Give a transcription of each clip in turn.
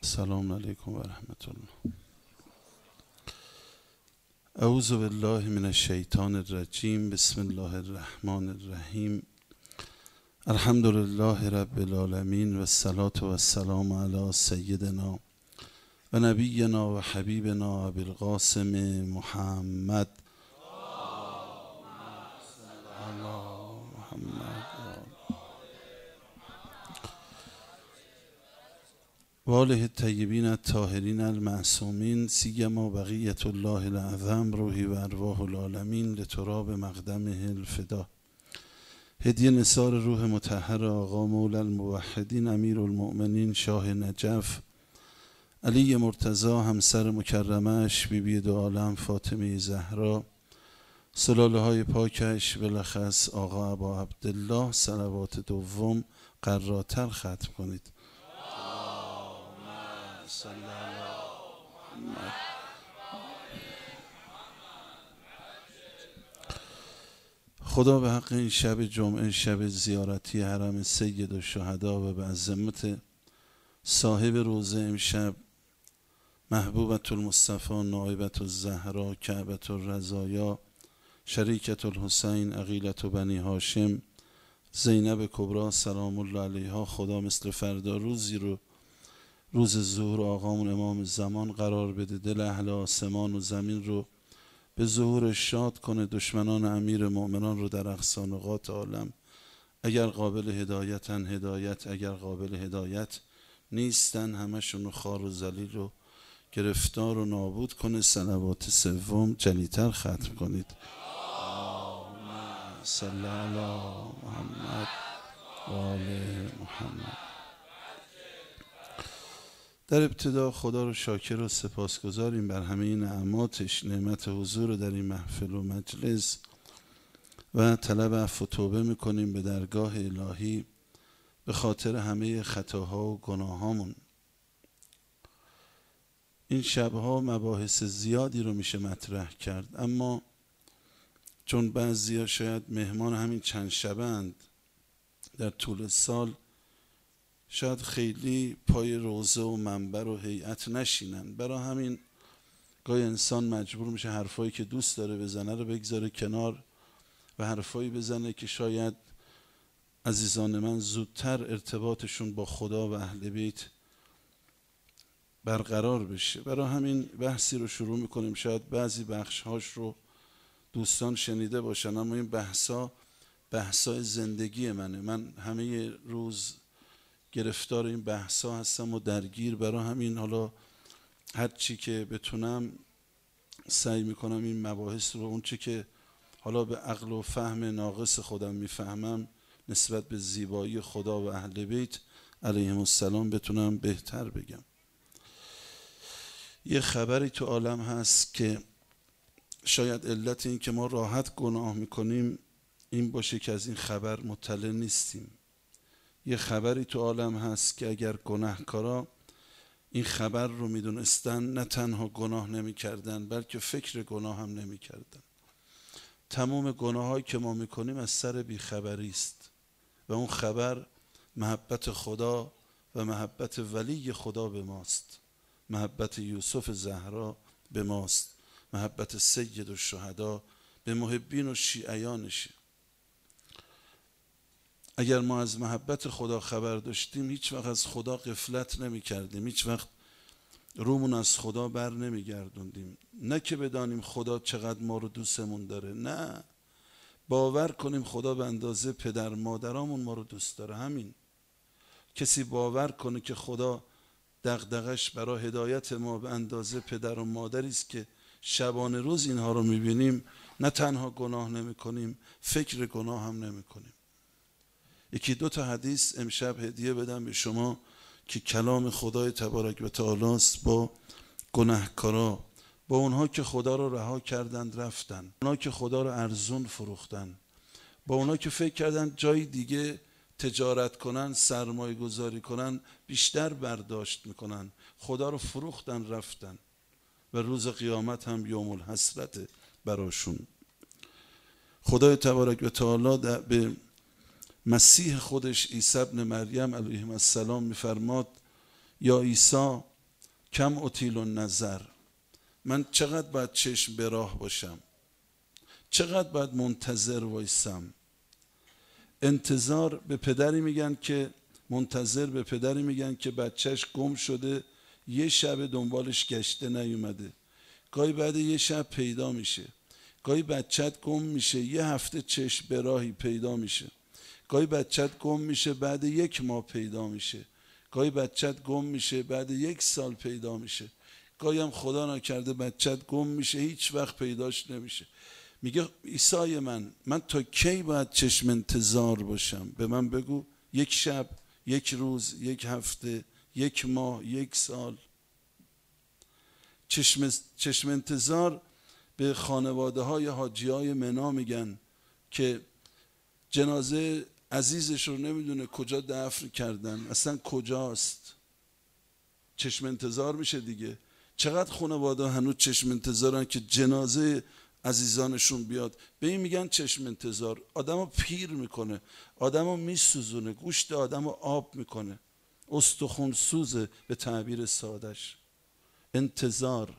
السلام علیکم و رحمت الله. اعوذ بالله من الشیطان الرجیم. بسم الله الرحمن الرحیم. الحمد لله رب العالمین و الصلاة و السلام علی سیدنا و نبینا و حبیبنا ابی القاسم محمد و آله الطیبین الطاهرین المعصومین سیما بقیة الله الاعظم روحی و ارواح العالمین لتراب مقدمه الفدا. هدیه نثار روح مطهر آقا مولا الموحدین امیر المؤمنین شاه نجف علی مرتضی همسر مکرمش بیبی دو عالم فاطمه زهرا سلاله های پاکش بلخص آقا ابا عبدالله صلوات دوم قراتر ختم کنید. خدا به حق این شب جمعه، شب زیارتی حرم سید الشهدا و به عظمت صاحب روزه امشب محبوبة المصطفى نائبة الزهرا کعبة الرزایا شریکة الحسین عقیلة بنی هاشم زینب کبری سلام الله علیها، خدا مثل فردا روزی رو روز ظهور آقامون امام زمان قرار بده، دل اهل آسمان و زمین رو به ظهور شاد کنه، دشمنان امیر مؤمنان رو در اقصا نقاط عالم اگر قابل هدایتن هدایت، اگر قابل هدایت نیستن همشون رو خار و ذلیل و گرفتار و نابود کنه. صلوات سوم جلیتر ختم کنید. صلی علی محمد و آل محمد. در ابتدا خدا رو شاکر و سپاسگزاریم بر همه نعماتش، نعمت حضور در این محفل و مجلس و طلب عفو و توبه میکنیم به درگاه الهی به خاطر همه خطاها و گناهامون. این شبها مباحث زیادی رو میشه مطرح کرد، اما چون بعضیا شاید مهمان همین چند شبند در طول سال شاید خیلی پای روضه و منبر و هیئت نشینن، برای همین گاهی انسان مجبور میشه حرفایی که دوست داره بزنه رو بگذاره کنار و حرفایی بزنه که شاید عزیزان من زودتر ارتباطشون با خدا و اهل بیت برقرار بشه. برای همین بحثی رو شروع میکنیم، شاید بعضی بخشهاش رو دوستان شنیده باشن، اما این بحثای زندگی منه. من همه روز گرفتار این بحثا هستم و درگیر، برای همین حالا هر چی که بتونم سعی میکنم این مباحث رو، اون چی که حالا به عقل و فهم ناقص خودم میفهمم نسبت به زیبایی خدا و اهل بیت علیهم السلام بتونم بهتر بگم. یه خبری تو عالم هست که شاید علت این که ما راحت گناه میکنیم این باشه که از این خبر مطلع نیستیم. یه خبری تو عالم هست که اگر گناهکارا این خبر رو میدونستن نه تنها گناه نمیکردن بلکه فکر گناه هم نمیکردن. تمام گناهایی که ما میکنیم از سر بیخبری است و اون خبر محبت خدا و محبت ولی خدا به ماست، محبت یوسف زهرا به ماست، محبت سید الشهدا به محبین و شیعیانشه. اگر ما از محبت خدا خبر داشتیم هیچ وقت از خدا غفلت نمی کردیم، هیچ وقت رومون از خدا بر نمی گردوندیم. نه که بدانیم خدا چقدر ما رو دوستمون داره، نه، باور کنیم خدا به اندازه پدر مادرامون ما رو دوست داره. همین. کسی باور کنه که خدا دغدغش برای هدایت ما به اندازه پدر و مادری است که شبانه روز اینها رو میبینیم، نه تنها گناه نمی کنیم فکر گناه هم نمی کنیم. یکی دو تا حدیث امشب هدیه بدم به شما که کلام خدای تبارک و تعالی است با گناهکارا، با اونها که خدا رو رها کردند رفتن، اونها که خدا رو ارزون فروختن، با اونها که فکر کردن جای دیگه تجارت کنن، سرمایه گذاری کنن بیشتر برداشت میکنن، خدا رو فروختن رفتن و روز قیامت هم یوم الحسرت براشون. خدای تبارک و تعالی به مسیح خودش عیسی ابن مریم علیه السلام میفرماد یا عیسی کم اطیل النظر. من چقدر باید چشم به راه باشم، چقدر باید منتظر وایسم. انتظار به پدری میگن که منتظر به پدری میگن که بچهش گم شده، یه شب دنبالش گشته نیومده، گاهی بعد یه شب پیدا میشه، گاهی بچت گم میشه یه هفته چشم به راهی پیدا میشه، گاهی بچت گم میشه بعد 1 ماه پیدا میشه، گاهی بچت گم میشه بعد 1 سال پیدا میشه، گاهی هم خدا نکرده بچت گم میشه هیچ وقت پیداش نمیشه. میگه عیسی من تا کی باید چشم انتظار باشم؟ به من بگو، 1 شب، 1 روز، 1 هفته، 1 ماه، 1 سال. چشم انتظار به خانواده های حاجی های منا میگن که جنازه عزیزش رو نمیدونه کجا دفن کردن، اصلا کجاست. چشم انتظار میشه دیگه. چقدر خانواده هنوز چشم انتظارن که جنازه عزیزانشون بیاد. به این میگن چشم انتظار. آدمو پیر میکنه، آدمو میسوزونه، گوشت آدمو آب میکنه، استخون سوزه به تعبیر سادش. انتظار.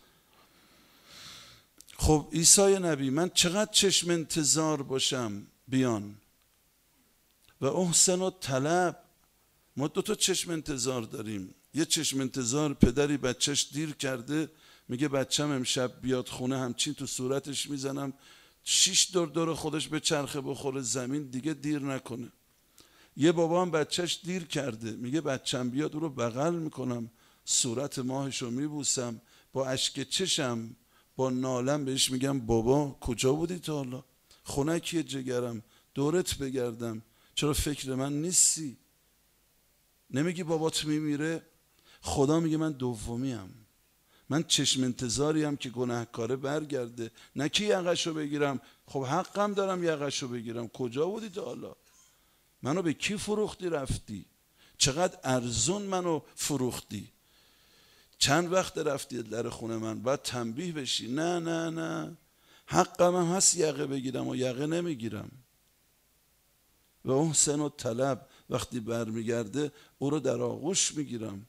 خب عیسی نبی من چقدر چشم انتظار باشم بیان؟ و احسن الطلب. ما 2 تا چشم انتظار داریم. یه چشم انتظار پدری بچهش دیر کرده، میگه بچم امشب بیاد خونه، همچین تو صورتش میزنم 6 دور خودش به چرخه بخوره زمین دیگه دیر نکنه. یه بابا هم بچهش دیر کرده، میگه بچم بیاد او رو بغل میکنم، صورت ماهشو میبوسم، با اشک چشم با نالم بهش میگم بابا کجا بودی تا حالا؟ خنکیه جگرم، دورت بگردم، چرا فکر من نیستی؟ نمیگی بابات میمیره؟ خدا میگه من دومیم، من چشم انتظاریم که گناهکاره برگرده، نه که یقشو بگیرم. خب حقم دارم یقشو بگیرم. کجا بودی تا حالا؟ منو به کی فروختی رفتی؟ چقدر ارزون منو فروختی؟ چند وقت رفتی در خونه من؟ باید تنبیه بشی. نه نه نه، حقم هم هست یقه بگیرم و یقه نمیگیرم. و احسن الطلب، وقتی برمیگرده او رو در آغوش میگیرم.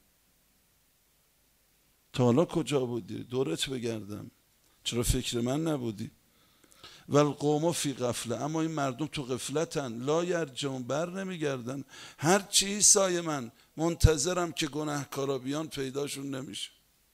تا حالا کجا بودی؟ دورت بگردم، چرا فکر من نبودی؟ و القوم فی غفله. اما این مردم تو غفلتن، لا یرجعون، بر نمیگردن. هر چی عیسی من منتظرم که گناهکارا بیان، پیداشون نمیشه.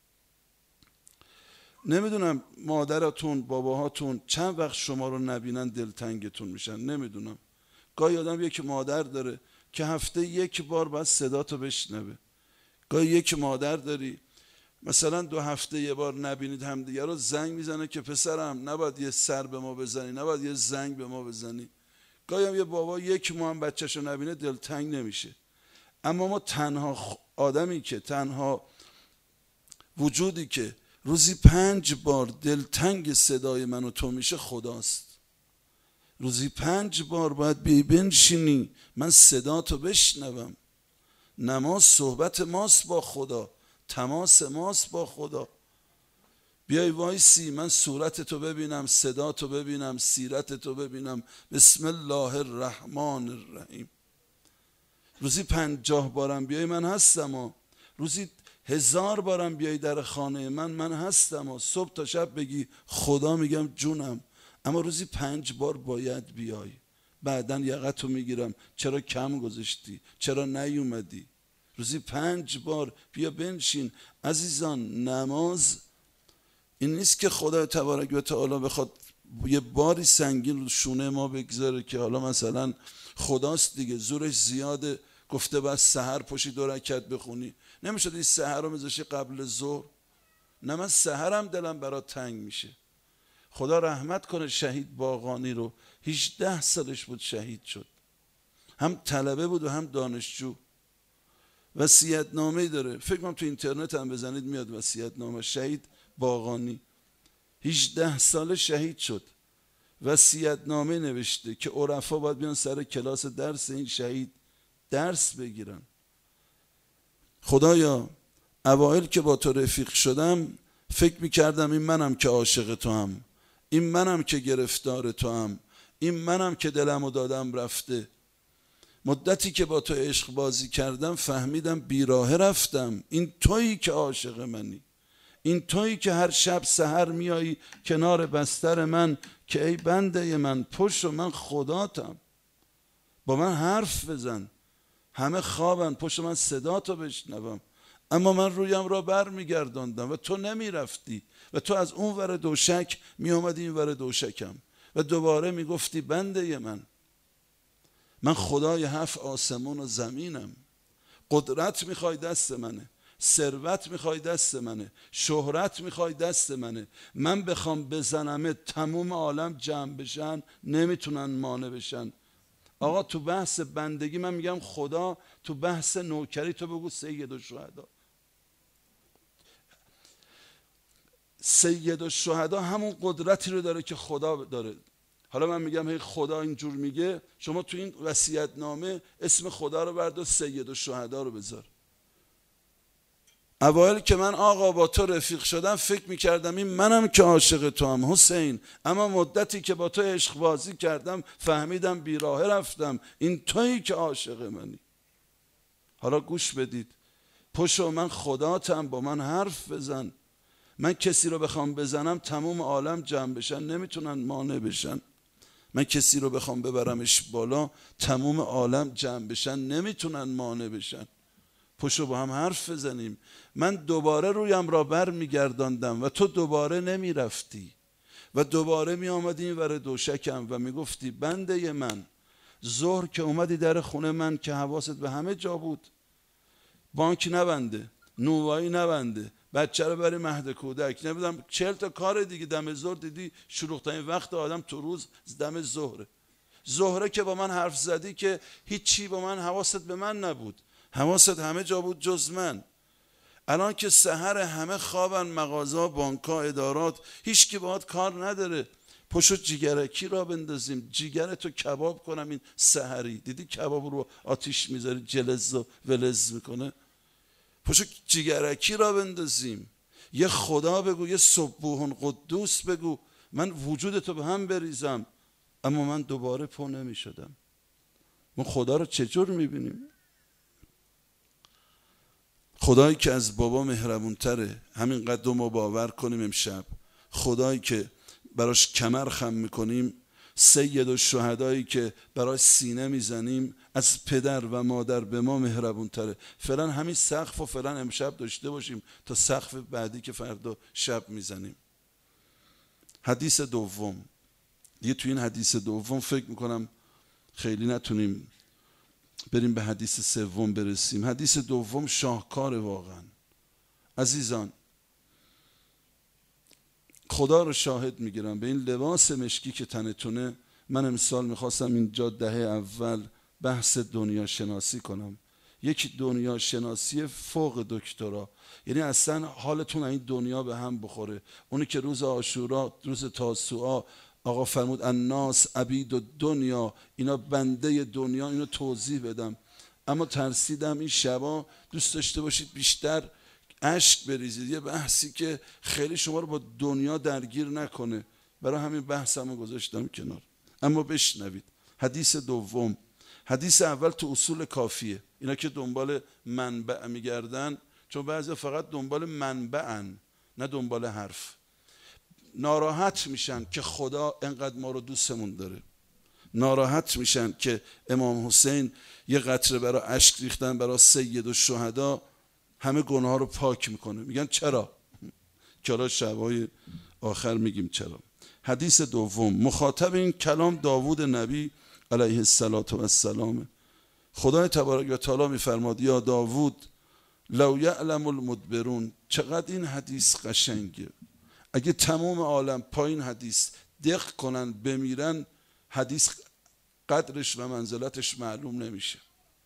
نمیدونم مادراتون باباهاتون چند وقت شما رو نبینن دلتنگتون میشن، نمیدونم. گاهی آدم یک مادر داره که هفته 1 بار باید صداتو بشنوه. گاهی یک مادر داری مثلا 2 هفته 1 بار نبینید همدیگه رو، زنگ میزنه که پسرم نباید یه سر به ما بزنی، نباید یه زنگ به ما بزنی. گاهی هم یه بابا 1 ماه هم بچه‌شو نبینه دلتنگ نمیشه. اما ما تنها آدمی که، تنها وجودی که روزی 5 بار دلتنگ صدای من و تو میشه خداست. روزی 5 بار باید بنشینی من صداتو بشنوم. نماز صحبت ماست با خدا، تماس ماست با خدا. بیای وایسی من صورتتو ببینم، صداتو ببینم، سیرتتو ببینم. بسم الله الرحمن الرحیم. روزی 50 بارم بیای من هستم و روزی 1000 بارم بیای در خانه من هستم و صبح تا شب بگی خدا، میگم جونم. اما روزی 5 بار باید بیای. بعدن یقتو میگیرم، چرا کم گذاشتی؟ چرا نیومدی؟ روزی 5 بار بیا بنشین. عزیزان نماز این نیست که خدا تبارک و تعالی بخواد یه باری سنگین رو شونه ما بگذاره که حالا مثلا خداست دیگه زورش زیاده گفته بس سحر پشی 2 رکعت بخونی. نمیشد این سحر رو میذاشی قبل ظهر؟ نه من سحرم دلم برات تنگ میشه. خدا رحمت کنه شهید باقانی رو، 18 سالش بود شهید شد. هم طلبه بود و هم دانشجو. وصیت‌نامه‌ای داره، فکر کنم تو اینترنت هم بزنید میاد وصیت‌نامه شهید باقانی. 18 ساله شهید شد. وصیت‌نامه نوشته که عرفا باید بیان سر کلاس درس این شهید درس بگیرن. خدایا اوایل که با تو رفیق شدم فکر میکردم این منم که عاشق تو هم، این منم که گرفتار تو هم، این منم که دلمو دادم رفته. مدتی که با تو عشق بازی کردم فهمیدم بیراه رفتم. این تویی که عاشق منی، این تویی که هر شب سحر میایی کنار بستر من که ای بنده من پشت و من خداتم. با من حرف بزن، همه خوابن، پشت من صداتو بشنوم. اما من رویم را بر میگرداندم و تو نمیرفتی و تو از اون ور دوشک میامدی این ور دوشکم و دوباره میگفتی بنده من خدای 7 آسمون و زمینم. قدرت میخوای دست منه، ثروت میخوای دست منه، شهرت میخوای دست منه. من بخوام بزنمه تموم عالم جمع بشن نمیتونن مانع بشن. آقا تو بحث بندگی من میگم خدا، تو بحث نوکری تو بگو سید الشهدا. سید الشهدا همون قدرتی رو داره که خدا داره. حالا من میگم هی خدا اینجور میگه، شما تو این وصیت‌نامه اسم خدا رو بردار، سید الشهدا رو بذار. اوایل که من آقا با تو رفیق شدم فکر میکردم این منم که عاشق تو هم حسین، اما مدتی که با تو عشق بازی کردم فهمیدم بیراه رفتم. این تویی که عاشق منی. حالا گوش بدید، پشو من خداتم، با من حرف بزن. من کسی رو بخوام بزنم تموم عالم جمع بشن نمیتونن مانع بشن. من کسی رو بخوام ببرمش بالا تموم عالم جمع بشن نمیتونن مانع بشن. پشو با هم حرف بزنیم. من دوباره رویم را بر میگرداندم و تو دوباره نمیرفتی و دوباره می آمدی این ور دوشکم و میگفتی بنده من. ظهر که اومدی در خونه من که حواست به همه جا بود، بانک نبنده، نونوایی نبنده، بچه رو بری مهد کودک، نمیدونم 40 تا کار دیگه. دم ظهر دیدی شلوغ‌ترین وقت آدم تو روز دم ظهره که با من حرف زدی که هیچی با من حواست به من نبود، حواست همه جا بود جز من. الان که سحر همه خوابن، مغازه، بانک‌ها، ادارات، هیچ کی باهات کار نداره. پشت جیگرکی را بندازیم، جیگرتو کباب کنم. این سحری دیدی کباب رو آتیش میذاری جلز و ولز میکنه. پشت جیگرکی را بندازیم، یه خدا بگو، یه سبوح قدوس بگو، من وجودتو به هم بریزم. اما من دوباره پا نمیشدم. ما خدا رو چجور میبینیم؟ خدایی که از بابا مهربون تره. همین قدر ما باور کنیم امشب. خدایی که براش کمر خم میکنیم، سید الشهدایی که براش سینه میزنیم، از پدر و مادر به ما مهربون تره. فعلا همین سقف و فعلا امشب داشته باشیم تا سقف بعدی که فردا شب میزنیم. حدیث دوم دیگه. تو این حدیث دوم فکر میکنم خیلی نتونیم بریم به حدیث سوم برسیم. حدیث دوم شاهکار واقعا. عزیزان خدا رو شاهد میگیرم به این لباس مشکی که تنتونه. من امسال میخواستم اینجا دهه اول بحث دنیا شناسی کنم، یک دنیا شناسی فوق دکترا. یعنی اصلا حالتون این دنیا به هم بخوره. اونی که روز عاشورا، روز تاسوعا آقا فرمود الناس عبید الدنیا، اینا بنده دنیا، اینو توضیح بدم. اما ترسیدم این شبا دوست داشته باشید بیشتر اشک بریزید، یه بحثی که خیلی شما رو با دنیا درگیر نکنه. برای همین بحثمو گذاشتم کنار. اما بشنوید حدیث دوم. حدیث اول تو اصول کافیه. اینا که دنبال منبع میگردن، چون بعضی فقط دنبال منبعن نه دنبال حرف، ناراحت میشن که خدا انقدر ما رو دوستمون داره. ناراحت میشن که امام حسین یه قطره برای اشک ریختن برای سید الشهدا همه گناه رو پاک میکنه. میگن چرا؟ که حالا شبای آخر میگیم چرا. حدیث دوم. مخاطب این کلام داوود نبی علیه السلام. خدای تبارک و تعالی میفرماد یا داوود لو یعلم المدبرون. چقدر این حدیث قشنگه. اگه تمام عالم پایین حدیث دق کنن بمیرن، حدیث قدرش و منزلتش معلوم نمیشه.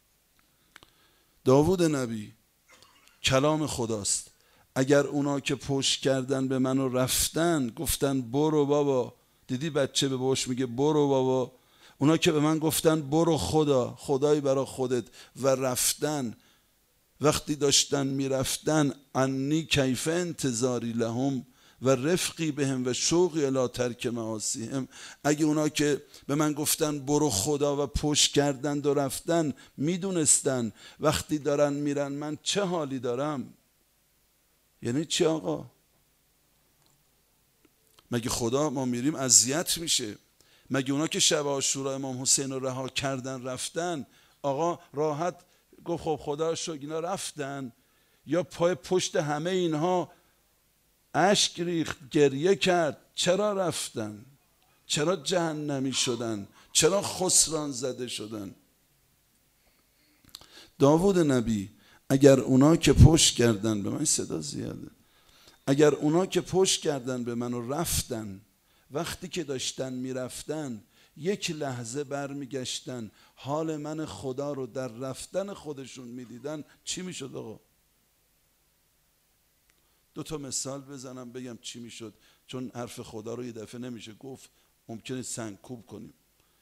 داوود نبی کلام خداست. اگر اونا که پشت کردن به من و رفتن گفتن برو بابا، دیدی بچه به باباش میگه برو بابا، اونا که به من گفتن برو خدا، خدایی برا خودت، و رفتن، وقتی داشتن میرفتن انی کیف انتظاری لهم، و رفقی بهم و شوقی الی ترک معاصیهم. اگه اونا که به من گفتن برو خدا و پشت کردند و رفتن میدونستن وقتی دارن میرن من چه حالی دارم. یعنی چی آقا؟ مگه خدا ما میریم اذیت میشه؟ مگه اونا که شب عاشورا امام حسین رو رها کردن رفتن آقا راحت گفت خب خدا شکر اینا رفتن؟ یا پای پشت همه اینها اشک ریخت، گریه کرد چرا رفتن؟ چرا جهنمی شدن؟ چرا خسران زده شدن؟ داوود نبی اگر اونا که پشت کردن به من، صدا زیاده، اگر اونا که پشت کردن به من و رفتن، وقتی که داشتن میرفتن یک لحظه برمیگشتن حال من خدا رو در رفتن خودشون میدیدن، چی میشد آقا؟ 2 مثال بزنم بگم چی میشد، چون حرف خدا رو یه دفعه نمیشه گفت، ممکنه سنگکوب کنیم.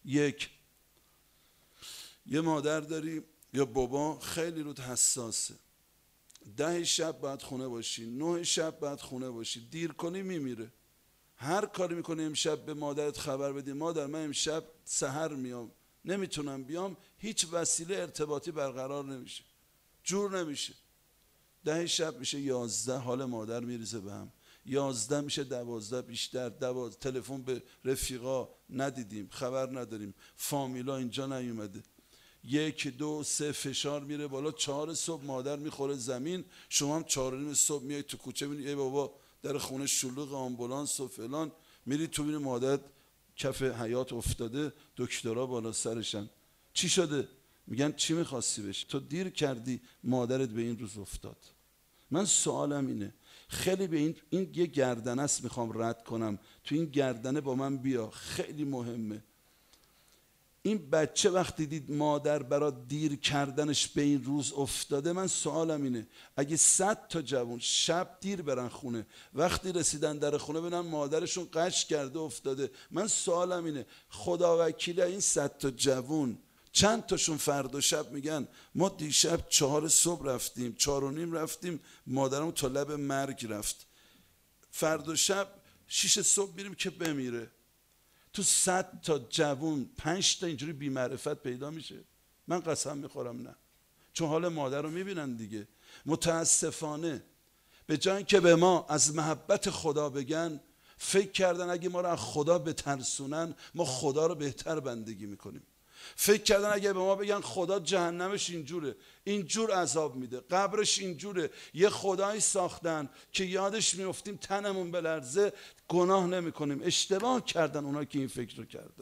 یه مادر داری یا بابا خیلی رود حساسه، 10 شب باید خونه باشی، 9 شب باید خونه باشی، دیر کنی میمیره. هر کاری میکنی امشب به مادرت خبر بدی مادر من امشب سحر میام نمیتونم بیام، هیچ وسیله ارتباطی برقرار نمیشه، جور نمیشه. 10 شب میشه 11، حال مادر میریزه به هم. 11 میشه 12، بیشتر 12، تلفن به رفیقا ندیدیم، خبر نداریم، فامیلا اینجا نیومده. 1 2 3 فشار میره بالا، 4 صبح مادر میخوره زمین، شما هم 4 صبح میای تو کوچه میبینی ای بابا در خونه شلوغ، آمبولانس و فلان، میری تو میبینی مادر کف حیات افتاده، دکترها بالا سرشن. چی شده؟ میگن چی میخواستی بشی؟ تو دیر کردی مادرت به این روز افتاد. من سوالم اینه، خیلی به این یه گردنه است میخوام رد کنم، تو این گردنه با من بیا، خیلی مهمه. این بچه وقتی دید مادر برای دیر کردنش به این روز افتاده، من سوالم اینه اگه 100 تا جوان شب دیر برن خونه، وقتی رسیدن در خونه ببینن مادرشون قش کرده افتاده، من سوالم اینه خدا وکیلی این 100 تا جوان چند تاشون فردا شب میگن ما دیشب 4 صبح رفتیم، 4 و نیم رفتیم، مادرم تا لب مرگ رفت، فردا شب 6 صبح میریم که بمیره. تو 100 تا جوون 5 تا اینجوری بی معرفت پیدا میشه؟ من قسم میخورم نه، چون حال مادر رو میبینن دیگه. متاسفانه به جای که به ما از محبت خدا بگن، فکر کردن اگه ما رو از خدا بترسونن ما خدا رو بهتر بندگی میکنیم. فکر کردن اگه به ما بگن خدا جهنمش اینجوره، اینجور عذاب میده، قبرش اینجوره، یه خدایی ساختن که یادش میافتیم تنمون بلرزه، گناه نمیکنیم. اشتباه کردن اونا که این فکر رو کردن.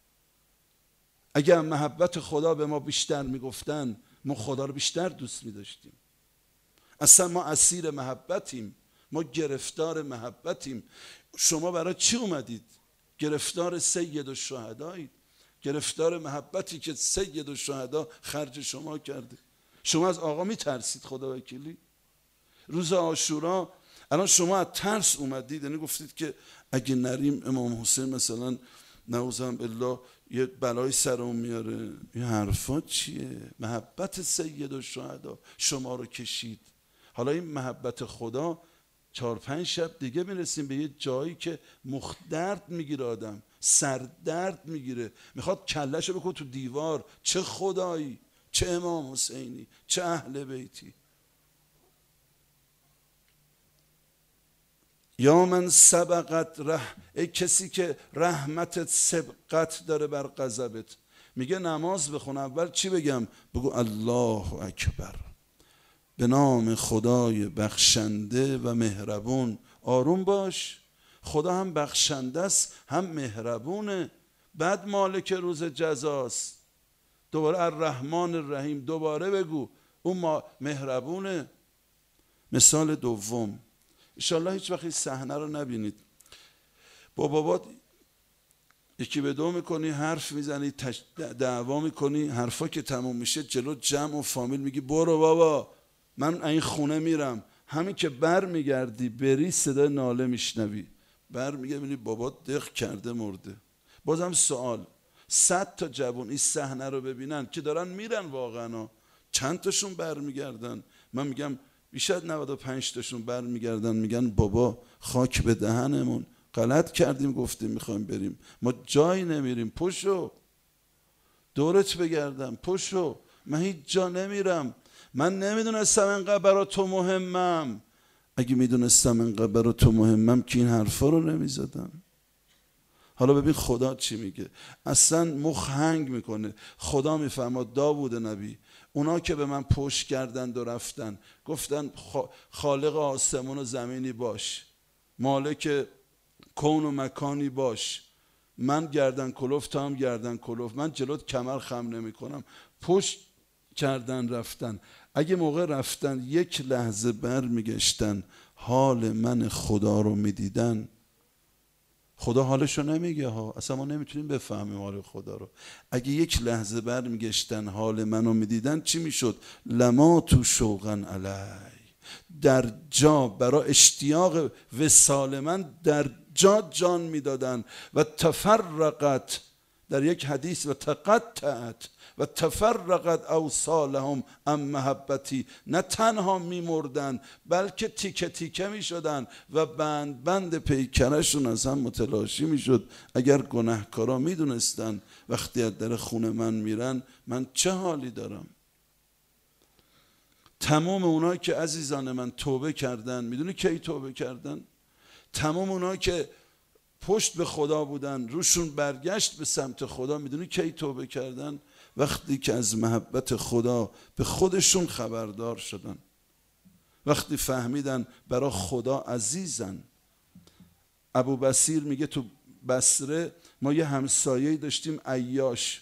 اگه محبت خدا به ما بیشتر میگفتن ما خدا رو بیشتر دوست میداشتیم. اصلا ما اسیر محبتیم، ما گرفتار محبتیم. شما برای چی اومدید؟ گرفتار سید الشهدایید، گرفتار محبتی که سید الشهدا خرج شما کرده. شما از آقا میترسید خدا وکیلی؟ روز عاشورا الان شما از ترس اومدید، یعنی گفتید که اگه نریم امام حسین مثلا نعوذ بالله یه بلای سرمون میاره. این حرفا چیه؟ محبت سید الشهدا شما رو کشید. حالا این محبت خدا 4-5 شب دیگه میرسیم به یه جایی که درد میگیره، آدم سردرد میگیره، میخواد کلهشو بکنه تو دیوار. چه خدایی، چه امام حسینی، چه اهل بیتی. یا من سبقت ای کسی که رحمتت سبقت داره بر غضبت. میگه نماز بخون، اول چی بگم؟ بگو الله اکبر، به نام خدای بخشنده و مهربون. آروم باش، خدا هم بخشنده است هم مهربونه. بعد مالک روز جزاست. دوباره الرحمن الرحیم دوباره بگو، اون مهربونه. مثال دوم، انشالله هیچ وقت این صحنه رو نبینید. با بابات یکی به دو میکنی، حرف میزنی، دعوا میکنی، حرفا که تموم میشه جلو جمع و فامیل میگی برو بابا من این خونه میرم. همین که بر میگردی بری صدای ناله میشنوی، بر میگردی بابات دق کرده مرده. بازم سوال، 100 تا جوان این صحنه رو ببینن که دارن میرن واقعا، چند تاشون بر میگردن؟ من میگم بیشتر 95 تاشون برمیگردن میگن بابا خاک به دهنمون، غلط کردیم گفتیم میخوایم بریم، ما جایی نمیریم، پشو دورت بگردم، پشو من هیچ جا نمیرم، من نمیدونستم انقدر برا تو مهمم. اگه میدونستم انقدر برا تو مهمم که این حرفا رو نمیزدم. حالا ببین خدا چی میگه، اصلا مخ هنگ میکنه. خدا میفرماد داوود نبی، اونا که به من پشت کردند و رفتن گفتن خالق آسمون و زمینی باش، مالک کون و مکانی باش، من گردن کلوف تا هم گردن کلوف، من جلوت کمر خم نمی کنم، پشت کردن رفتن. اگه موقع رفتن یک لحظه بر میگشتن حال من خدا رو میدیدن، خدا حالشو نمیگه ها، اصلا ما نمیتونیم بفهمیم حال خدا رو. اگه یک لحظه بر میگشتن حال منو میدیدن چی میشد؟ لما تو شوقن علی، در جا برای اشتیاق وصال من در جا جان میدادن. و تفرقت، در یک حدیث و تقطعت و تفرقت اوصالهم ام محبتی، نه تنها میمردن بلکه تیکه تیکه میشدن و بند بند پیکرشون از هم متلاشی میشد. اگر گناهکارا میدونستن وقتی از در خونه من میرن من چه حالی دارم. تمام اونایی که عزیزان من توبه کردن، میدونی کی توبه کردن؟ تمام اونایی که پشت به خدا بودن روشون برگشت به سمت خدا، میدونی کی توبه کردن؟ وقتی که از محبت خدا به خودشون خبردار شدن، وقتی فهمیدن برای خدا عزیزن. ابو بصیر میگه تو بصره ما یه همسایه‌ای داشتیم عیاش،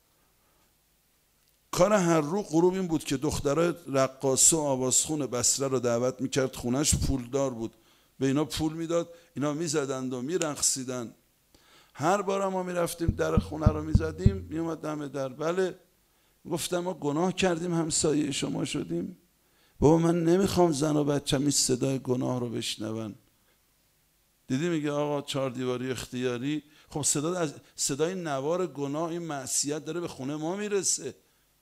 کار هر رو غروب این بود که دخترای رقاصه و آوازخون بصره رو دعوت میکرد خونش، پولدار بود، به اینا پول میداد، اینا میزدند و میرقصیدن. هر بار ما میرفتیم در خونه رو میزدیم، میومد دم در، بله. گفتم ما گناه کردیم همسایه شما شدیم؟ بابا من نمیخوام زن و بچه‌م این صدای گناه رو بشنون. دیدی میگه آقا 4 دیواری اختیاری، خب صدای نوار گناه، این معصیت داره به خونه ما میرسه.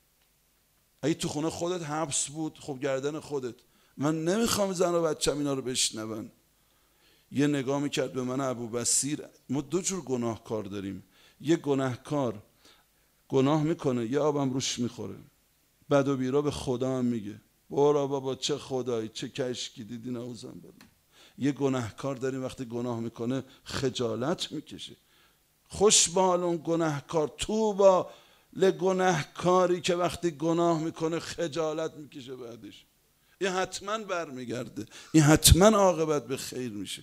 اگه تو خونه خودت حبس بود خب گردن خودت، من نمیخوام زن و بچه‌م اینا رو بشنون. یه نگاه میکرد به من ابو بصیر. ما 2 جور گناهکار داریم، یه گناهکار گناه میکنه یه آبم روش میخوره، بد و بیرا به خدا هم میگه برو بابا چه خدایی چه کشکی دیدی نعوذم بالله. یه گناهکار داریم وقتی گناه میکنه خجالت میکشه. خوش به حال اون گناهکار، توبا لگناهکاری که وقتی گناه میکنه خجالت میکشه بعدش. این حتما برمیگرده، این حتما عاقبت به خیر میشه.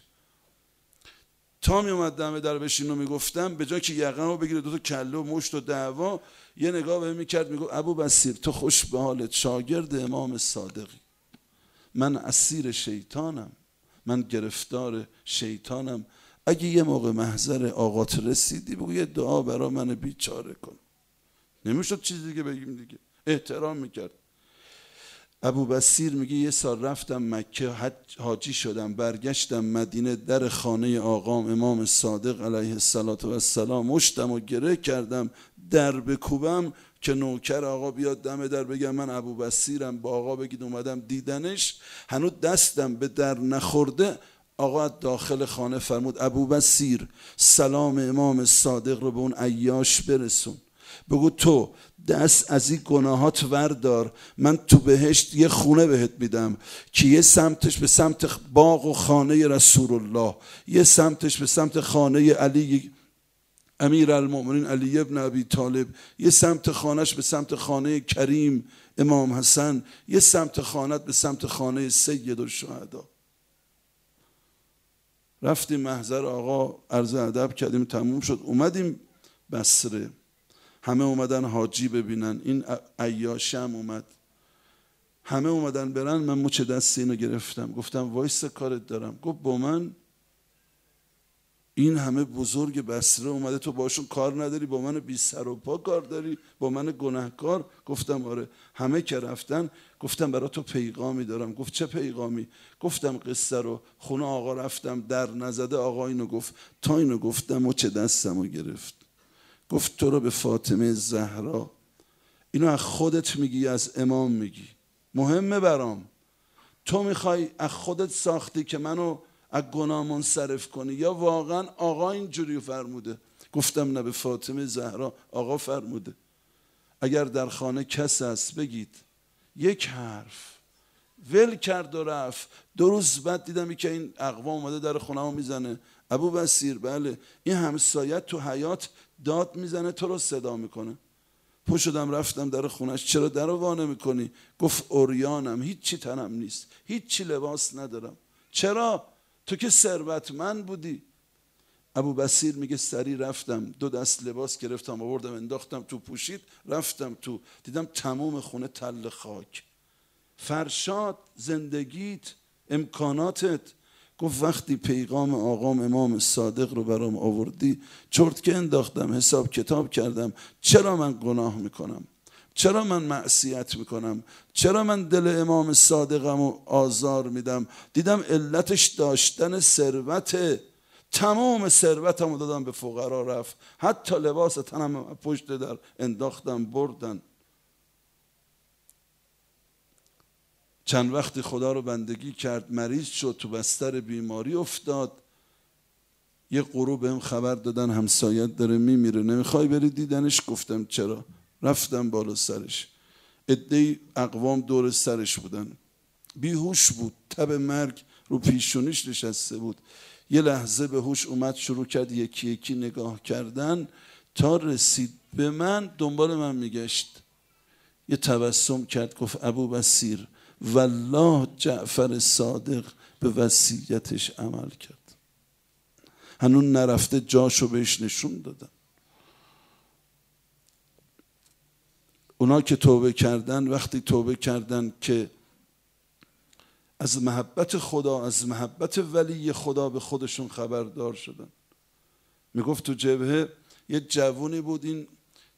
تا می اومد دم در بشین و میگفتم به جای که یقه‌مو بگیره 2 تا کله و مشت و دعوا، یه نگاه بهم میکرد میگفت ابو بصیر تو خوش به حالت، شاگرد امام صادقی، من اسیر شیطانم، من گرفتار شیطانم. اگه یه موقع محضر آقات رسیدی بگو یه دعا برا من بیچاره کن. نمیشد چیز دیگه بگیم دیگه. احترام میکرد. ابو بصیر میگه یه سال رفتم مکه حاجی شدم، برگشتم مدینه، در خانه آقام امام صادق علیه السلام مشتم و گره کردم، در بکوبم که نوکر آقا بیاد دم در بگم من ابو بصیرم، با آقا بگید اومدم دیدنش، هنوز دستم به در نخورده آقا داخل خانه فرمود ابو بصیر سلام امام صادق رو به اون عیاش برسون، بگو تو دست از این گناهات وردار، من تو بهشت یه خونه بهت میدم که یه سمتش به سمت باغ و خانه رسول الله، یه سمتش به سمت خانه علی امیر المؤمنین علی ابن ابی طالب، یه سمت خانهش به سمت خانه کریم امام حسن، یه سمت خانت به سمت خانه سید الشهدا. رفتیم محضر آقا عرض ادب کردیم، تموم شد، اومدیم بصره، همه اومدن حاجی ببینن، این عیاشم اومد، همه اومدن برن، من مچ دست اینو گرفتم گفتم وایس کارت دارم. گفت با من این همه بزرگ بصره اومده تو باشون کار نداری، با من بی سر و پا کار داری، با من گناهکار؟ گفتم آره. همه که رفتن گفتم برای تو پیغامی دارم. گفت چه پیغامی؟ گفتم قصه رو. خونه آقا رفتم در نزده، آقا اینو گفت، تا اینو گفتم مچ دستمو گرفت، گفت تو رو به فاطمه زهرا، اینو از خودت میگی از امام میگی؟ مهمه برام. تو میخوای از خودت ساختی که منو از گناه منصرف کنی، یا واقعا آقا اینجوری فرموده؟ گفتم نه، به فاطمه زهرا آقا فرموده. اگر در خانه کس است بگید یک حرف. ول کرد و رفت. 2 روز بعد دیدم که این اقوام اومده در خونه‌مو میزنه. ابو بصیر، بله این همسایت تو حیاط داد میزنه، تو رو صدا میکنه. پا شدم رفتم در خونش. چرا در رو وا نمی‌کنی؟ گفت عریانم، هیچی تنم نیست، هیچی لباس ندارم. چرا؟ تو که ثروتمند بودی. ابو بصیر میگه سری رفتم 2 دست لباس گرفتم آوردم انداختم تو، پوشید رفتم تو. دیدم تمام خونه تل خاک. فرشاد، زندگیت، امکاناتت. گفت وقتی پیغام آقام امام صادق رو برام آوردی چرتکه انداختم، حساب کتاب کردم. چرا من گناه میکنم؟ چرا من معصیت میکنم؟ چرا من دل امام صادقم رو آزار میدم؟ دیدم علتش داشتن ثروته. تمام ثروتم رو دادم به فقرا، رفت. حتی لباس تنم پشت در انداختم بردن. چند وقتی خدا رو بندگی کرد، مریض شد، تو بستر بیماری افتاد. یه غروب بهم خبر دادن همسایت داره میمیره، نمیخوای بری دیدنش؟ گفتم چرا. رفتم بالا سرش. عده‌ای اقوام دور سرش بودن. بیهوش بود، تب مرگ رو پیشونیش نشسته بود. یه لحظه به هوش اومد، شروع کرد یکی یکی نگاه کردن تا رسید به من، دنبال من میگشت. یه تبسم کرد، گفت ابو بصیر والله جعفر صادق به وصیتش عمل کرد. هنوز نرفته، جاشو بهش نشون دادن. اونا که توبه کردن، وقتی توبه کردن که از محبت خدا، از محبت ولی خدا به خودشون خبردار شدن. میگفت تو جبهه یه جوونی بود، این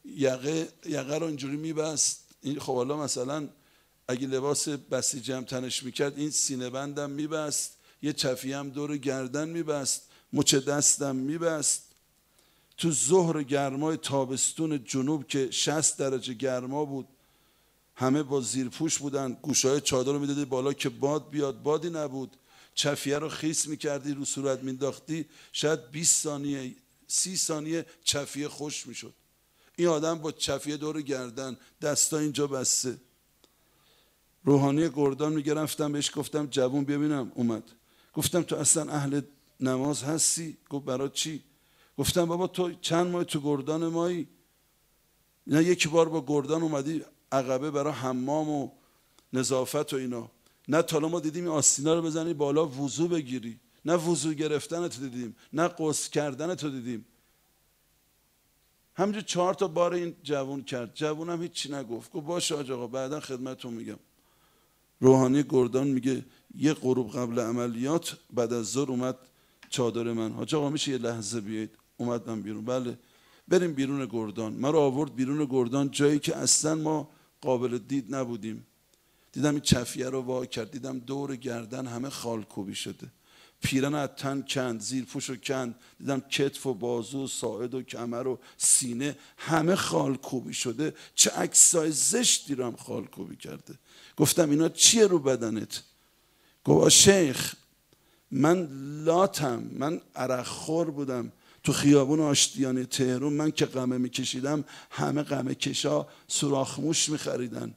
یقه رو اینجوری میبست. این خب حالا مثلا اگه لباس بسیجی هم تنش میکرد، این سینه بندم میبست، یه چفیه هم دور گردن میبست، مچ دستم میبست. تو ظهر گرمای تابستون جنوب که 60 درجه گرما بود، همه با زیرپوش بودن، گوشهای چادر رو میدادی بالا که باد بیاد، بادی نبود. چفیه رو خیس میکردی رو صورت مینداختی، شاید 20 ثانیه 30 ثانیه چفیه خوش میشد. این آدم با چفیه دور گردن، دستا اینجا بسته. روحانی گردان میگه رفتم بهش گفتم جوون ببینم. اومد. گفتم تو اصلا اهل نماز هستی؟ گفت برای چی؟ گفتم بابا تو چند ماه تو گردان مایی؟ نه یک بار با گردان اومدی عقبه برای حمام و نظافت و اینا؟ نه تا ما دیدیم این آستینا رو بزنی بالا وضو بگیری، نه وضو گرفتن تو دیدیم، نه غسل کردن تو دیدیم. همینجور 4 تا بار این جوون کرد. جوونم هیچی نگفت. گفت باشه حاج آقا بعدا خدمتتون میگم. روحانی گردان میگه یه غروب قبل عملیات بعد از ظهر اومد چادر من، حاج آقا میشه یه لحظه بیایید؟ اومدم بیرون. بله بریم بیرون گردان. ما رو آورد بیرون گردان، جایی که اصلا ما قابل دید نبودیم. دیدم این چفیه رو وا کرد، دیدم دور گردن همه خالکوبی شده، پیرن از تن کند، زیرپوش رو کند، دیدم کتف و بازو و ساعد و کمر و سینه همه خالکوبی شده. چه عکسای زشتی رو هم خالکوبی کرده. گفتم اینا چیه رو بدنت؟ گفت شیخ من لاتم، من عرق خور بودم تو خیابون آشتیانه تهران. من که قمه میکشیدم همه قمه کشا سوراخ موش میخریدن.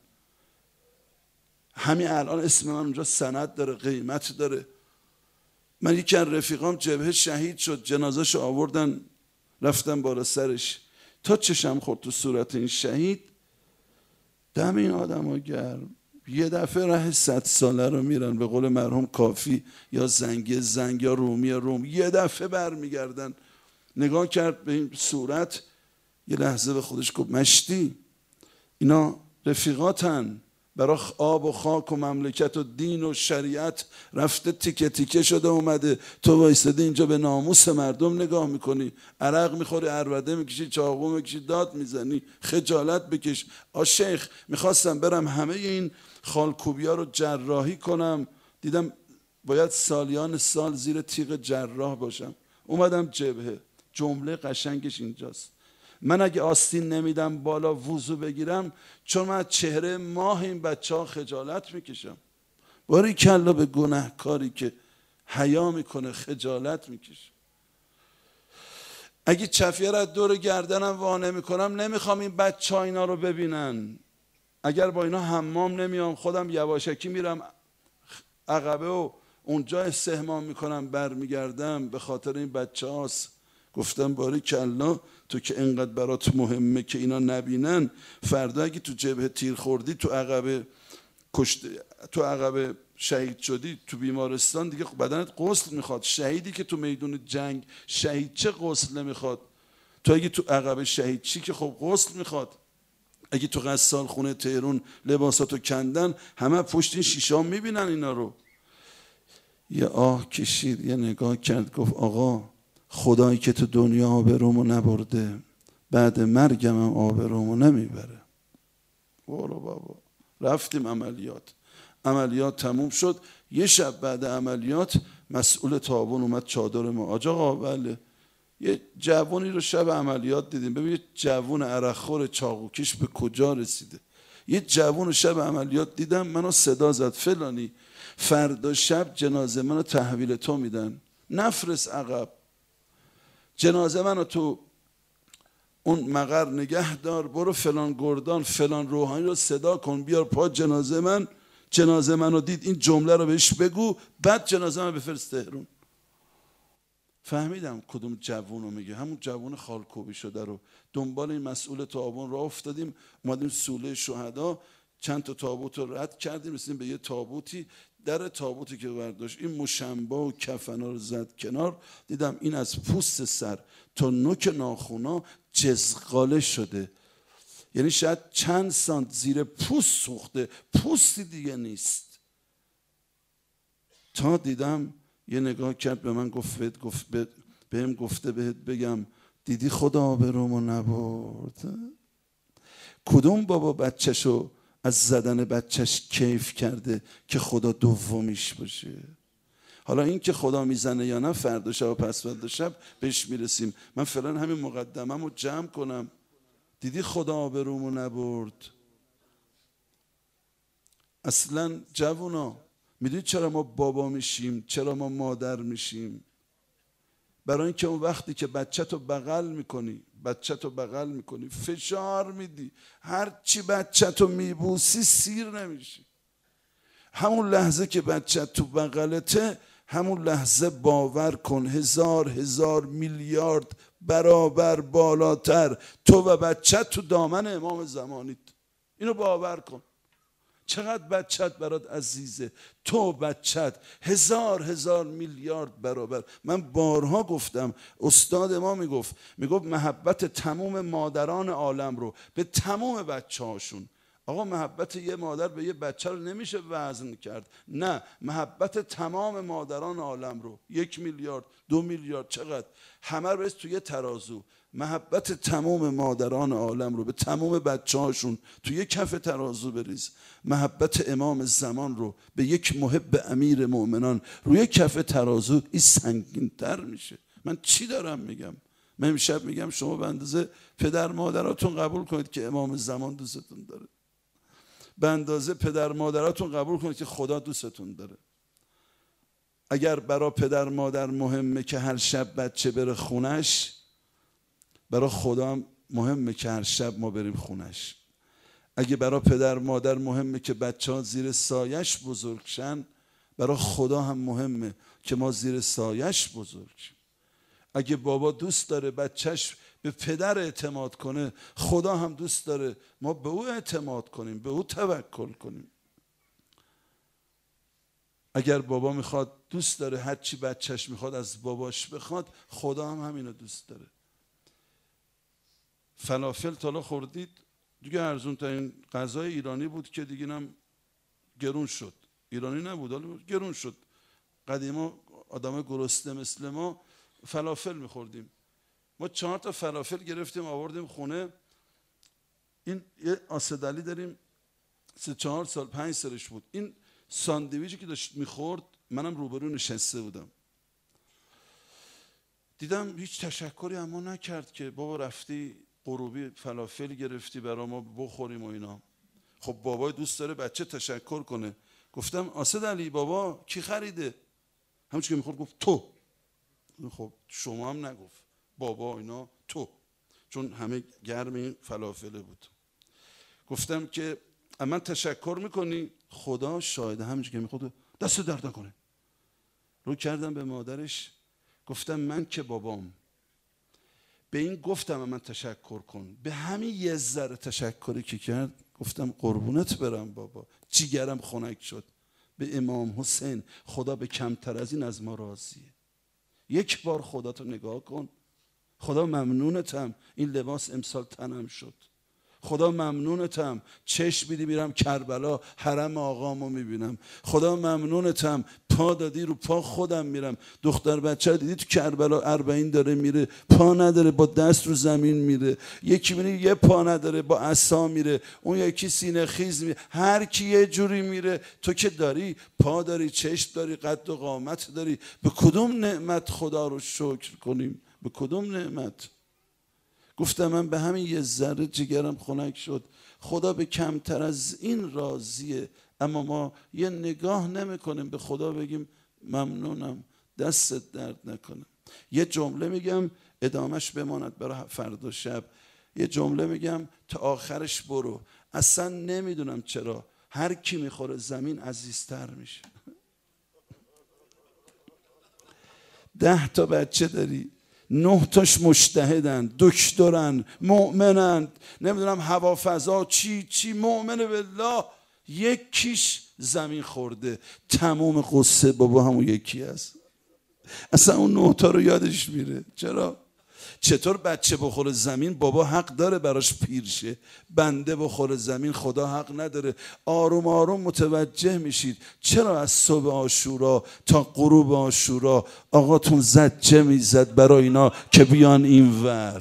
همین الان اسم من اونجا سند داره، قیمت داره. من یکی از رفیقام جبهه شهید شد، جنازه‌شو آوردن رفتم بالا سرش، تا چشم خورد تو صورت این شهید. دم این آدم ها گرم. یه دفعه ره 100 ساله رو میرن، به قول مرحوم کافی، یا زنگ یا روم، یه دفعه برمیگردن. نگاه کرد به این صورت، یه لحظه به خودش گفت مشتی اینا رفیقاتن، برای آب و خاک و مملکت و دین و شریعت رفته تیکه تیکه شده اومده، تو وایسادی اینجا به ناموس مردم نگاه میکنی، عرق میخوری، عربده میکشی، چاقو میکشی، داد میزنی، خجالت بکش. شیخ میخواستم برم همه این خالکوبیا رو جراحی کنم، دیدم باید سالیان سال زیر تیغ جراح باشم، اومدم جبهه. جمله قشنگش اینجاست، من اگه آستین نمیدم بالا وضو بگیرم، چون من از چهره ماه این بچه ها خجالت میکشم. باریکلا به گناهکاری که حیا میکنه، خجالت میکشه. اگه چفیه را دور گردنم وانه میکنم، نمیخوام این بچه ها اینا رو ببینن. اگر با اینا حمام نمیام، خودم یواشکی میرم عقبه و اونجا استحمام میکنم، برمیگردم، به خاطر این بچه هاست. گفتم باریکلا تو که اینقدر برات مهمه که اینا نبینن، فردا اگه تو جبهه تیر خوردی، تو عقبه شهید شدی، تو بیمارستان، دیگه بدنت غسل میخواد. شهیدی که تو میدون جنگ شهید چه غسل نمیخواد؟ تو اگه تو عقبه شهید چی که خب غسل میخواد. اگه تو غسال خونه تهرون لباساتو کندن، همه پشت این شیشه ها میبینن اینا رو. یه آه کشید، یه نگاه کرد، گفت آقا خدایی که تو دنیا آبرومو نبرده، بعد مرگم هم آبرومو نمیبره. برو بابا. رفتیم عملیات تموم شد. یه شب بعد عملیات مسئول تابون اومد چادر ما. آقا بله، یه جوونی رو شب عملیات دیدیم. ببین یه جوون عرقخور چاقوکش به کجا رسیده. یه جوون رو شب عملیات دیدم، منو صدا زد، فلانی فردا شب جنازه منو تحویل تو میدن، نفرس عقب، جنازه منو تو اون مقر نگه دار، برو فلان گردان فلان روحانی رو صدا کن بیار پا جنازه منو دید، این جمله رو بهش بگو، بعد جنازه منو بفرست تهران. فهمیدم کدوم جوون رو میگه، همون جوون خالکوبی شده رو. دنبال این مسئول تابون راه افتادیم، اومدیم سوله شهدا، چند تا تابوت رو رد کردیم، رسیدیم به یه تابوتی. در تابوتی که برداشت این مشنبه و کفنا رو زد کنار، دیدم این از پوست سر تا نوک ناخونا جزغاله شده، یعنی شاید چند سانت زیر پوست سوخته، پوستی دیگه نیست. تا دیدم یه نگاه کرد به من، بهم گفته بهت بگم دیدی خدا آبرومو نبرد. کدوم بابا بچه‌شو از زدن بچهش کیف کرده که خدا دومیش باشه؟ حالا این که خدا میزنه یا نه فردا شب و پس فردا شب بهش میرسیم. من فعلا همین مقدمه‌مو جمع کنم. دیدی خدا آبرومو نبرد. اصلا جوونا میدونید چرا ما بابا میشیم، چرا ما مادر میشیم؟ برای اینکه اون وقتی که بچه‌تو بغل میکنی فشار میدی، هر چی بچه‌تو میبوسی سیر نمیشی. همون لحظه که بچه تو بغلته، همون لحظه باور کن 1000 میلیارد برابر بالاتر تو و بچه تو دامن امام زمانید. اینو باور کن. چقدر بچت برات عزیزه، تو بچت 1000 میلیارد برابر. من بارها گفتم، استاد ما میگفت محبت تمام مادران عالم رو به تمام بچه هاشون. آقا محبت یه مادر به یه بچه رو نمیشه وزن کرد، نه، محبت تمام مادران عالم رو، 1 میلیارد 2 میلیارد چقدر، همه رو بریز توی یه ترازو. محبت تمام مادران عالم رو به تمام بچه هاشون توی یه کف ترازو بریز. محبت امام زمان رو به یک محب امیر مؤمنان روی کف ترازو، این سنگین تر میشه. من چی دارم میگم؟ من امشب میگم شما به اندازه پدر مادراتون قبول کنید که امام زمان دوستتون داره، به اندازه پدر مادراتون قبول کنید که خدا دوستتون داره. اگر برای پدر مادر مهمه که هر شب بچه بره خونش، برای خدا هم مهمه که هر شب ما بریم خونش. اگه برای پدر مادر مهمه که بچه ها زیر سایش بزرگ شن، برای خدا هم مهمه که ما زیر سایش بزرگ شیم. اگه بابا دوست داره بچهش به پدر اعتماد کنه، خدا هم دوست داره ما به او اعتماد کنیم، به او توکل کنیم. اگر بابا میخواد، دوست داره هر چی بچهش میخواد از باباش بخواد، خدا هم همینو دوست داره. فلافل تا حالا خوردید؟ دیگه ارزون ترین غذای ایرانی بود که دیگه هم گرون شد. ایرانی نبود، حالا گرون شد. قدیما آدم گرسنه مثل ما فلافل میخوردیم. ما 4 تا فلافل گرفتیم آوردیم خونه. این یه آسدلی داریم 3-4 سال 5 سالش بود. این ساندویچی که داشت میخورد، منم روبرو نشسته بودم، دیدم هیچ تشکری اما نکرد که بابا رفتی غروبی فلافل گرفتی برای ما بخوریم و اینا. خب بابای دوست داره بچه تشکر کنه. گفتم آسد علی بابا کی خریده؟ همون که میخورد گفت تو. خب شما هم نگفت بابا اینا تو، چون همه گرم این فلافله بود. گفتم که من تشکر میکنی؟ خدا شاهده همونجور که میخورد دست درد نکنه. رو کردم به مادرش گفتم من که بابام به این گفتم من تشکر کن، به همین یه ذره تشکری که کرد گفتم قربونت برم بابا، جیگرم خنک شد. به امام حسین خدا به کمتر از این از ما راضیه. یک بار خدا تو نگاه کن. خدا ممنونتم این لباس امسال تنم شد. خدا ممنونتم چشم بیدی میرم کربلا حرم آقامو میبینم. خدا ممنونتم پا دادی رو پا خودم میرم. دختر بچه دیدی تو کربلا 40 داره میره پا نداره با دست رو زمین میره. یکی میره یه پا نداره با عصا میره، اون یکی سینه خیز میره. هر کی یه جوری میره. تو که داری پا داری، چشم داری، قد و قامت داری. به کدوم نعمت خدا رو شکر کنیم؟ به کدوم نعمت؟ گفتم من به همین یه ذره جگرم خنک شد. خدا به کمتر از این راضیه، اما ما یه نگاه نمی کنیم به خدا بگیم ممنونم دستت درد نکنه. یه جمله میگم ادامش بماند برای فردا شب. یه جمله میگم تا آخرش برو. اصلا نمیدونم چرا هر کی میخوره زمین عزیزتر میشه. 10 تا بچه داری، 9 تاش مجتهدن، دکترن، مؤمنن، نمیدونم هوافضا چی مؤمن بالله، یکیش زمین خورده. تمام قصه بابا همون یکی هست. اصلا اون 9 تا رو یادش میره. چطور بچه بخوره زمین بابا حق داره براش پیر شه، بنده بخوره زمین خدا حق نداره. آروم آروم متوجه میشید چرا از صبح عاشورا تا غروب عاشورا آقاتون زجه میزد برای اینا که بیان این ور.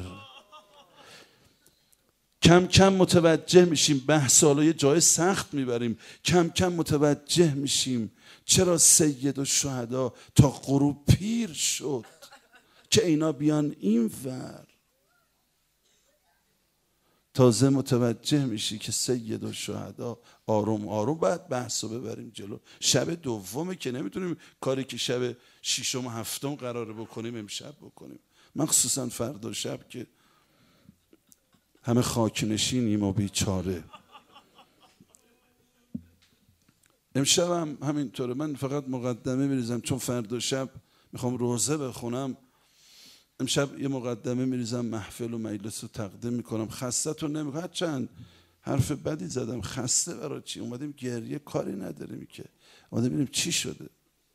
کم کم متوجه میشیم بحثالا یه جای سخت میبریم. کم کم متوجه میشیم چرا سید الشهدا تا غروب پیر شد که اینا بیان این ور. تازه متوجه میشی که سید الشهدا آروم آروم باید بحثو ببریم جلو. شب دومه که نمیتونیم کاری که شب 6 و 7 قراره بکنیم امشب بکنیم، مخصوصا فردا شب که همه خاک نشینیم و بیچاره. امشب هم همینطوره. من فقط مقدمه میریزم چون فردا شب میخوام روزه بخونم. امشب یه مقدمه میریزم، محفل و مجلس رو تقدیم میکنم. خسته تو نمیکنم. چند حرف بدی زدم، خسته برای چی؟ اومدیم گریه کاری نداریم که، اومدیم ببینیم چی شده.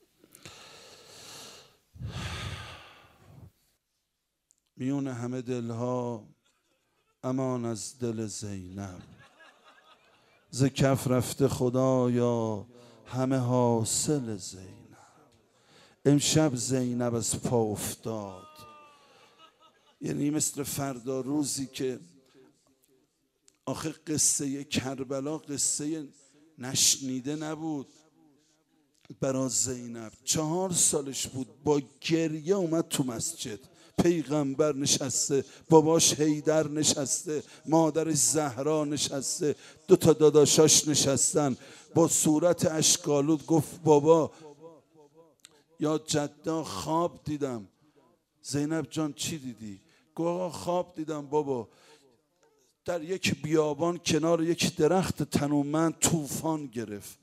میون همه دلها امان از دل زینب، ز کف رفته خدایا همه حاصل زینب. امشب زینب از پا افتاد. یعنی مثل فردا روزی که آخه قصه کربلا قصه نشنیده نبود برای زینب. 4 سالش بود با گریه اومد تو مسجد. پیغمبر نشسته، باباش حیدر نشسته، مادرش زهرا نشسته، 2 تا داداشاش نشستن با صورت اشکالود. گفت بابا یا جدا خواب دیدم. زینب جان چی دیدی؟ گفت خواب دیدم بابا در یک بیابان کنار یک درخت تنومند طوفان گرفت.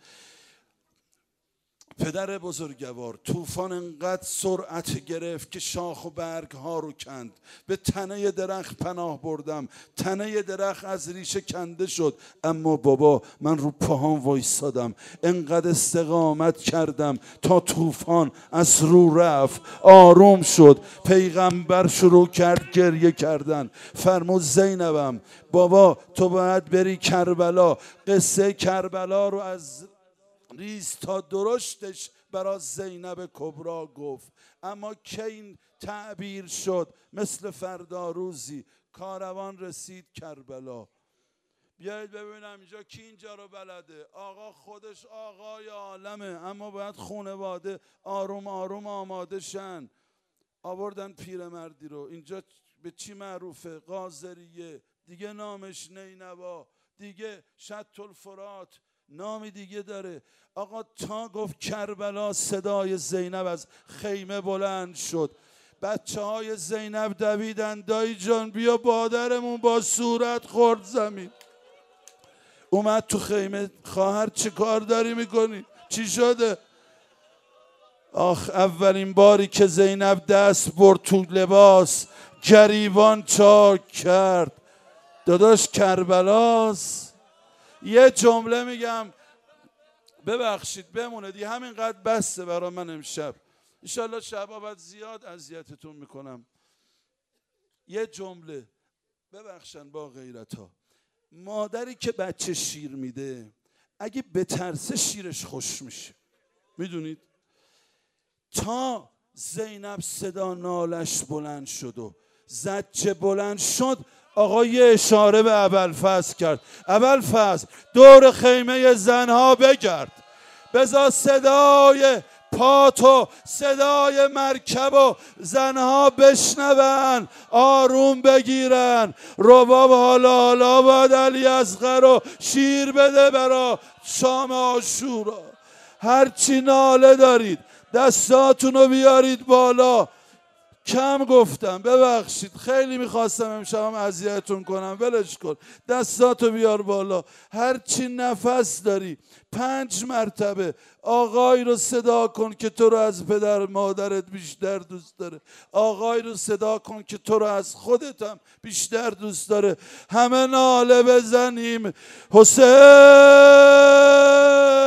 پدر بزرگوار طوفان انقدر سرعت گرفت که شاخ و برگ ها رو کند. به تنه درخت پناه بردم، تنه درخت از ریشه کنده شد، اما بابا من رو پاهام وایسادم، انقدر استقامت کردم تا طوفان از رو رفت، آروم شد. پیغمبر شروع کرد گریه کردن. فرمود زینبم بابا تو باید بری کربلا. قصه کربلا رو از ریز تا درشتش برای زینب کبرا گفت. اما که این تعبیر شد مثل فردا روزی کاروان رسید کربلا. بیایید ببینم اینجا کی اینجا رو بلده. آقا خودش آقای عالمه، اما باید خانواده آروم آروم آماده شن. آوردن پیرمردی رو. اینجا به چی معروفه؟ قاضریه، دیگه نامش نینوا، دیگه شط الفرات، نامی دیگه داره. آقا تا گفت کربلا صدای زینب از خیمه بلند شد، بچه های زینب دویدن دایی جان بیا مادرمون با صورت خورد زمین. اومد تو خیمه، خواهر چه کار داری میکنی؟ چی شده؟ آخ اولین باری که زینب دست برد تو لباس گریبان چاک کرد. داداش کربلاست. یه جمله میگم ببخشید بمونه دی، همینقدر بسته برای من امشب، انشالله شبا بعد زیاد اذیتتون میکنم. یه جمله ببخشن با غیرت ها، مادری که بچه شیر میده اگه بترسه شیرش خوش میشه، میدونید؟ تا زینب صدا نالش بلند شد و زجه بلند شد، آقا یه اشاره به ابوالفضل کرد. ابوالفضل دور خیمه زنها بگرد، بذار صدای پات و صدای مرکب و زنها بشنون، آروم بگیرن. رباب حالا باید علی اصغر رو شیر بده برا شام عاشورا. هرچی ناله دارید دستاتونو بیارید بالا. کم گفتم ببخشید، خیلی میخواستم امشبم اذیتتون کنم، ولش کن. دستاتو بیار بالا، هرچی نفس داری 5 مرتبه آقای رو صدا کن که تو رو از پدر مادرت بیشتر دوست داره. آقای رو صدا کن که تو رو از خودت هم بیشتر دوست داره. همه ناله بزنیم حسین